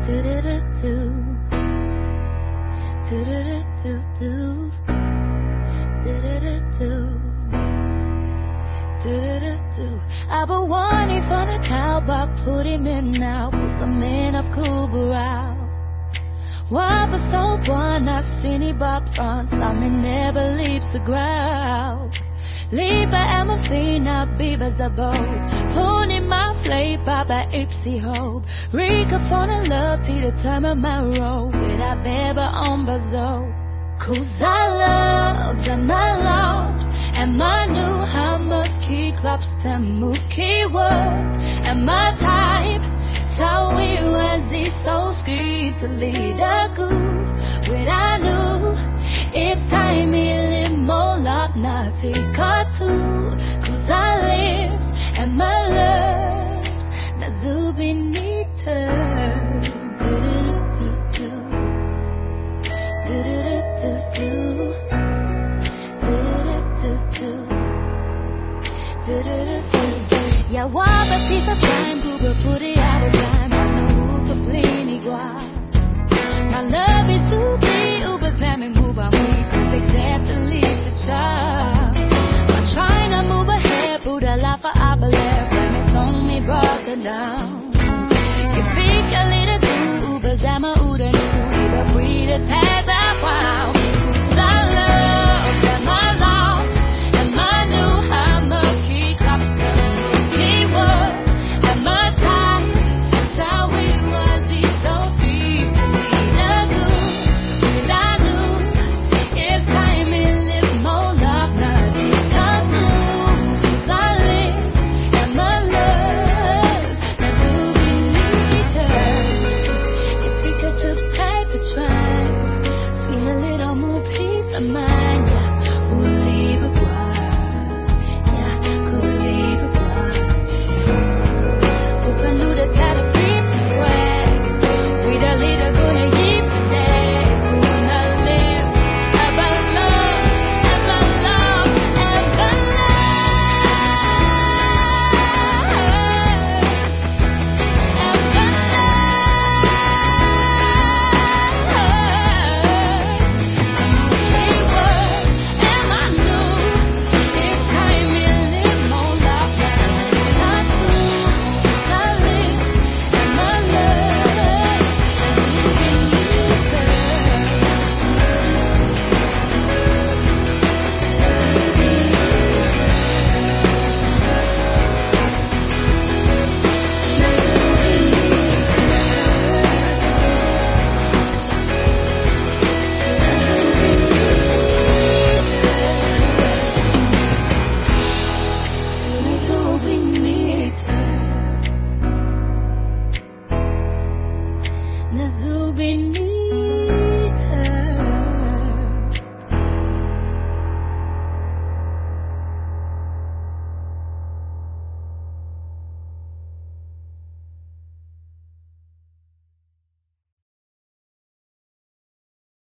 Do-do-do-do. Do-do-do-do-do. Do-do-do-do. Do-do-do-do. I bought one in for the cowboy, put him in now, put some men up cool brow. One so one I seen he bought France, I mean never leaves the ground. Lieber är man fina bibas above, pony my flame by Ipsy Hope. Rika från en love till the time of my road, with I beba on bazo. Cause I love them my loves, and my new hammer key clubs and mookie work, and my type. So we was it so scared to lead a good, when I knew it's time me live more love, not take a two. Cause our lips and my loves, na zubi nita. Do-do-do-do-do. Do-do-do-do-do. Do-do-do-do-do. Do-do-do-do-do. Jag var precis av time, gubbe på det jag var time. Jag når upp och blir ni glad. My love is too deep, ubestämmer move on me, cause exactly the child. I'm trying to move ahead, put a lot for I believe, when it's only broken down. You think a little good, ubestämmer uden nu, iba free the tags I wow. Cause I love them my loves, and my new hammer key claps them key work, and my time. So it was it so deep to lead a good, but I knew it's time it live more love, not this come to. Cause I live and my love, not to be needed. If we could just take the train, feel a little more peace of mind, yeah. We'll leave a while, yeah, could leave a while. Open to the title briefs to break, with a little gonna give today. Gonna live about love, about love, about Nazubin